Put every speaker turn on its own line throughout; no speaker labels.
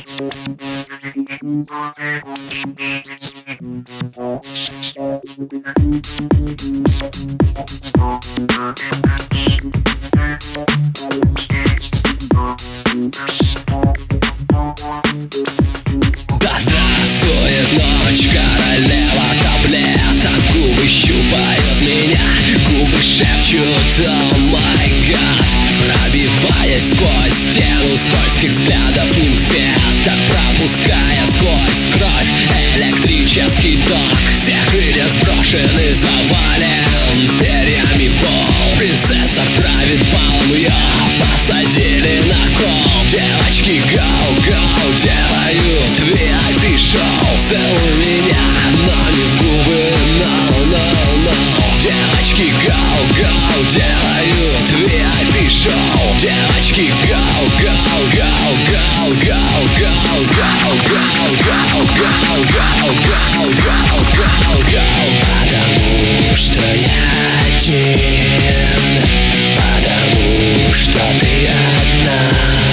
Да здравствует ночь, королева таблеток. Губы щупают меня, губы шепчут «О май гад», пробиваясь сквозь стену скользких взглядов нимфеток, пропуская сквозь кровь электрический ток. Все крылья сброшены, завален перьями пол. Принцесса правит балом, ее посадили на кол. Девочки гоу-гоу делают VIP-шоу. Целуй меня, но не в губы, no-no-no. Девочки гоу-гоу делают VIP-шоу. Девочки гоу-гоу, гоу-гоу, гоу-гоу, гоу-гоу, гоу-гоу, гоу-гоу, гоу-гоу, гоу. Потому что я один, потому что ты одна,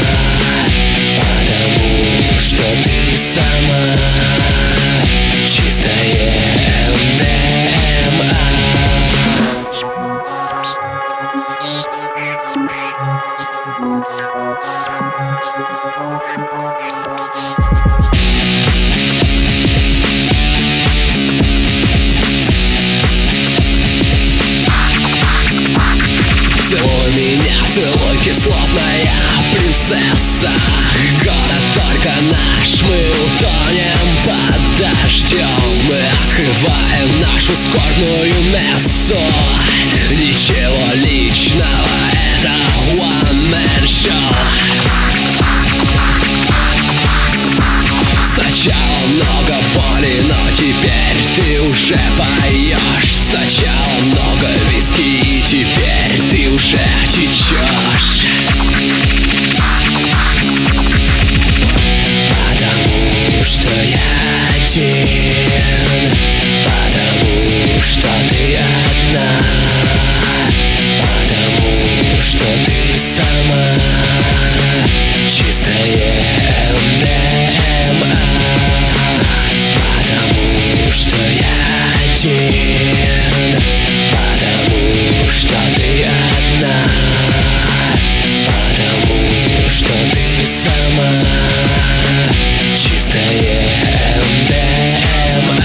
потому что ты сама чистая МДМА. Целуй меня, целуй, кислотная принцесса. Город только наш, мы утонем под дождем. Мы открываем нашу скорбную мессу. Ничего личного, это one man show. Сначала много боли, но теперь ты уже поешь. Сначала много виски, и теперь ты уже течешь. Потому что я один, потому что ты одна, потому что ты сама чистая МДМА. Потому что я один, потому что ты одна, потому что ты сама чистая МДМА.